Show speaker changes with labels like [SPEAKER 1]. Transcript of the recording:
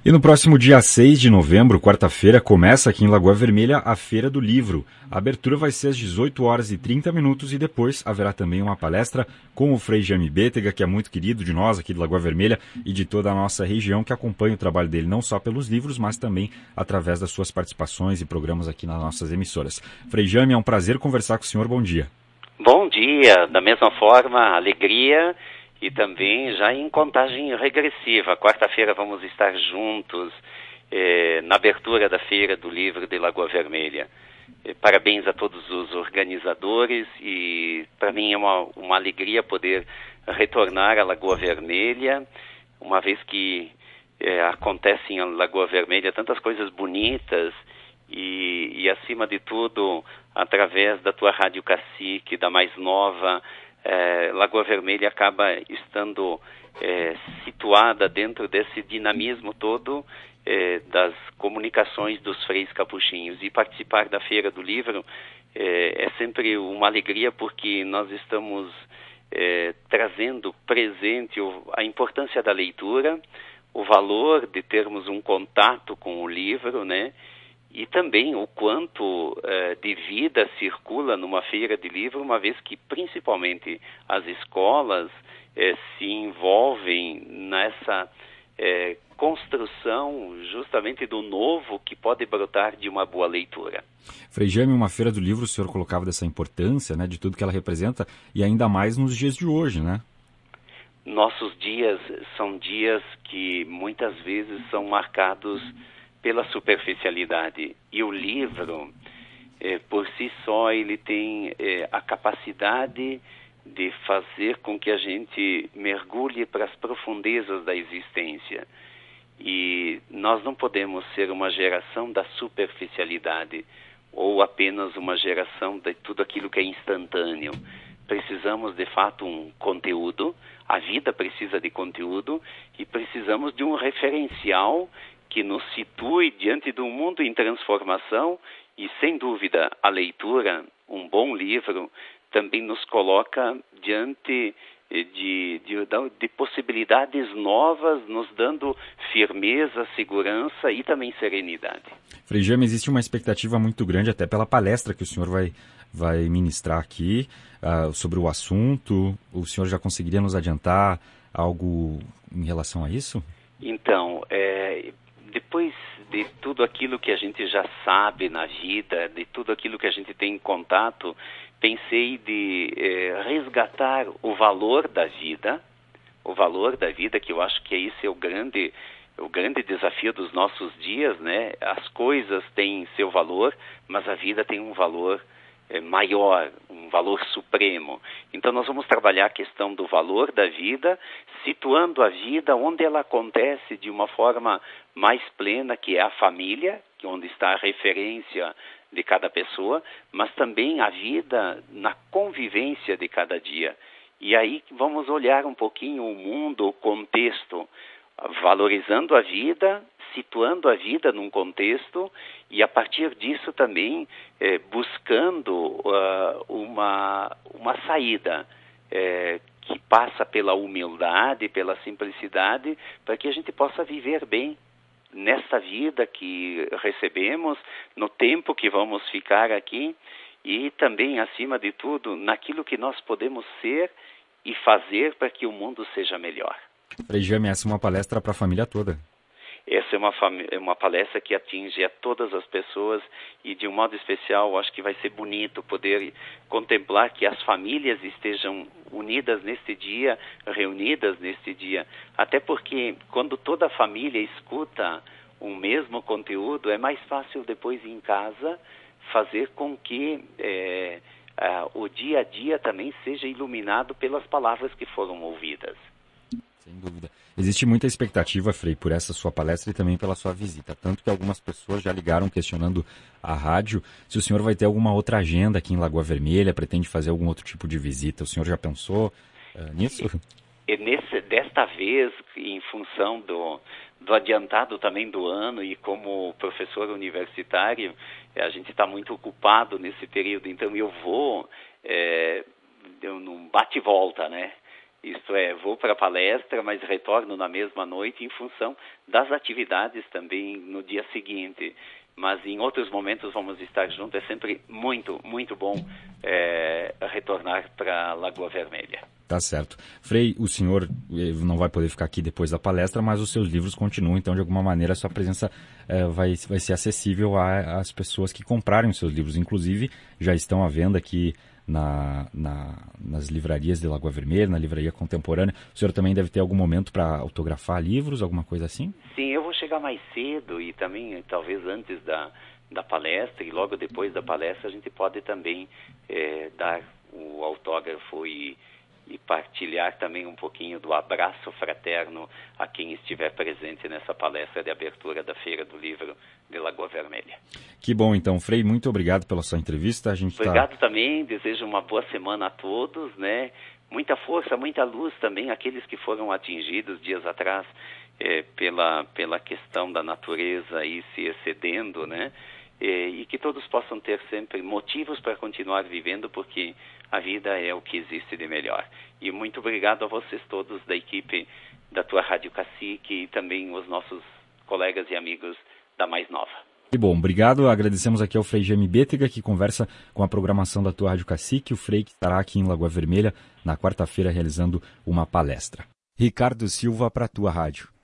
[SPEAKER 1] E no próximo dia 6 de novembro, quarta-feira, começa aqui em Lagoa Vermelha a Feira do Livro. A abertura vai ser às 18 horas e 30 minutos e depois haverá também uma palestra com o Frei Jaime Bétega, que é muito querido de nós aqui de Lagoa Vermelha e de toda a nossa região, que acompanha o trabalho dele não só pelos livros, mas também através das suas participações e programas aqui nas nossas emissoras. Frei Jaime, é um prazer conversar com o senhor. Bom dia.
[SPEAKER 2] Bom dia. Da mesma forma, alegria. E também já em contagem regressiva. Quarta-feira vamos estar juntos na abertura da Feira do Livro de Lagoa Vermelha. Parabéns a todos os organizadores e para mim é uma alegria poder retornar à Lagoa Vermelha, uma vez que acontece em Lagoa Vermelha tantas coisas bonitas e acima de tudo, através da tua Rádio Cacique, da mais nova, Lagoa Vermelha acaba estando situada dentro desse dinamismo todo das comunicações dos freis capuchinhos. E participar da Feira do Livro é sempre uma alegria, porque nós estamos trazendo presente a importância da leitura, o valor de termos um contato com o livro, né? E também o quanto de vida circula numa feira de livro, uma vez que principalmente as escolas se envolvem nessa construção justamente do novo que pode brotar de uma boa leitura.
[SPEAKER 1] Frei Jaime, uma feira do livro, o senhor colocava dessa importância, né, de tudo que ela representa, e ainda mais nos dias de hoje, né?
[SPEAKER 2] Nossos dias são dias que muitas vezes são marcados pela superficialidade. E o livro, por si só, ele tem a capacidade de fazer com que a gente mergulhe para as profundezas da existência. E nós não podemos ser uma geração da superficialidade ou apenas uma geração de tudo aquilo que é instantâneo. Precisamos, de fato, um conteúdo, a vida precisa de conteúdo e precisamos de um referencial que nos situe diante de um mundo em transformação e, sem dúvida, a leitura, um bom livro, também nos coloca diante de possibilidades novas, nos dando firmeza, segurança e também serenidade.
[SPEAKER 1] Frei Jaime, existe uma expectativa muito grande até pela palestra que o senhor vai ministrar aqui sobre o assunto. O senhor já conseguiria nos adiantar algo em relação a isso?
[SPEAKER 2] Então, depois de tudo aquilo que a gente já sabe na vida, de tudo aquilo que a gente tem em contato, pensei de resgatar o valor da vida, que eu acho que esse é o grande desafio dos nossos dias, né? As coisas têm seu valor, mas a vida tem um valor maior, um valor supremo. Então nós vamos trabalhar a questão do valor da vida, situando a vida onde ela acontece de uma forma mais plena, que é a família, onde está a referência de cada pessoa, mas também a vida na convivência de cada dia. E aí vamos olhar um pouquinho o mundo, o contexto, valorizando a vida, situando a vida num contexto e a partir disso também buscando uma saída que passa pela humildade, pela simplicidade, para que a gente possa viver bem nesta vida que recebemos, no tempo que vamos ficar aqui e também, acima de tudo, naquilo que nós podemos ser e fazer para que o mundo seja melhor.
[SPEAKER 1] Frei Jaime, essa é uma palestra para a família toda.
[SPEAKER 2] Essa é uma palestra que atinge a todas as pessoas e, de um modo especial, acho que vai ser bonito poder contemplar que as famílias estejam unidas neste dia, reunidas neste dia. Até porque, quando toda a família escuta o mesmo conteúdo, é mais fácil depois em casa fazer com que o dia a dia também seja iluminado pelas palavras que foram ouvidas.
[SPEAKER 1] Sem dúvida. Existe muita expectativa, Frei, por essa sua palestra e também pela sua visita. Tanto que algumas pessoas já ligaram questionando a rádio se o senhor vai ter alguma outra agenda aqui em Lagoa Vermelha, pretende fazer algum outro tipo de visita. O senhor já pensou nisso?
[SPEAKER 2] Desta vez, em função do adiantado também do ano e como professor universitário, a gente está muito ocupado nesse período. Então eu vou num bate-volta, né? Isto é, vou para a palestra, mas retorno na mesma noite em função das atividades também no dia seguinte. Mas em outros momentos vamos estar juntos. É sempre muito, muito bom retornar para Lagoa Vermelha.
[SPEAKER 1] Tá certo. Frei, o senhor não vai poder ficar aqui depois da palestra, mas os seus livros continuam, então de alguma maneira a sua presença vai ser acessível às pessoas que comprarem os seus livros. Inclusive, já estão à venda aqui nas livrarias de Lagoa Vermelha, na livraria contemporânea. O senhor também deve ter algum momento para autografar livros, alguma coisa assim?
[SPEAKER 2] Sim, eu vou chegar mais cedo e também talvez antes da palestra e logo depois da palestra a gente pode também dar o autógrafo e partilhar também um pouquinho do abraço fraterno a quem estiver presente nessa palestra de abertura da Feira do Livro de Lagoa Vermelha.
[SPEAKER 1] Que bom, então, Frei, muito obrigado pela sua entrevista.
[SPEAKER 2] Obrigado também, desejo uma boa semana a todos, né? Muita força, muita luz também àqueles que foram atingidos dias atrás pela questão da natureza aí se excedendo, né? E que todos possam ter sempre motivos para continuar vivendo, porque a vida é o que existe de melhor. E muito obrigado a vocês todos da equipe da tua Rádio Cacique e também os nossos colegas e amigos da Mais Nova.
[SPEAKER 1] Que bom, obrigado. Agradecemos aqui ao Frei Jaime Bétega, que conversa com a programação da tua Rádio Cacique, o Frei que estará aqui em Lagoa Vermelha na quarta-feira realizando uma palestra. Ricardo Silva para a tua rádio.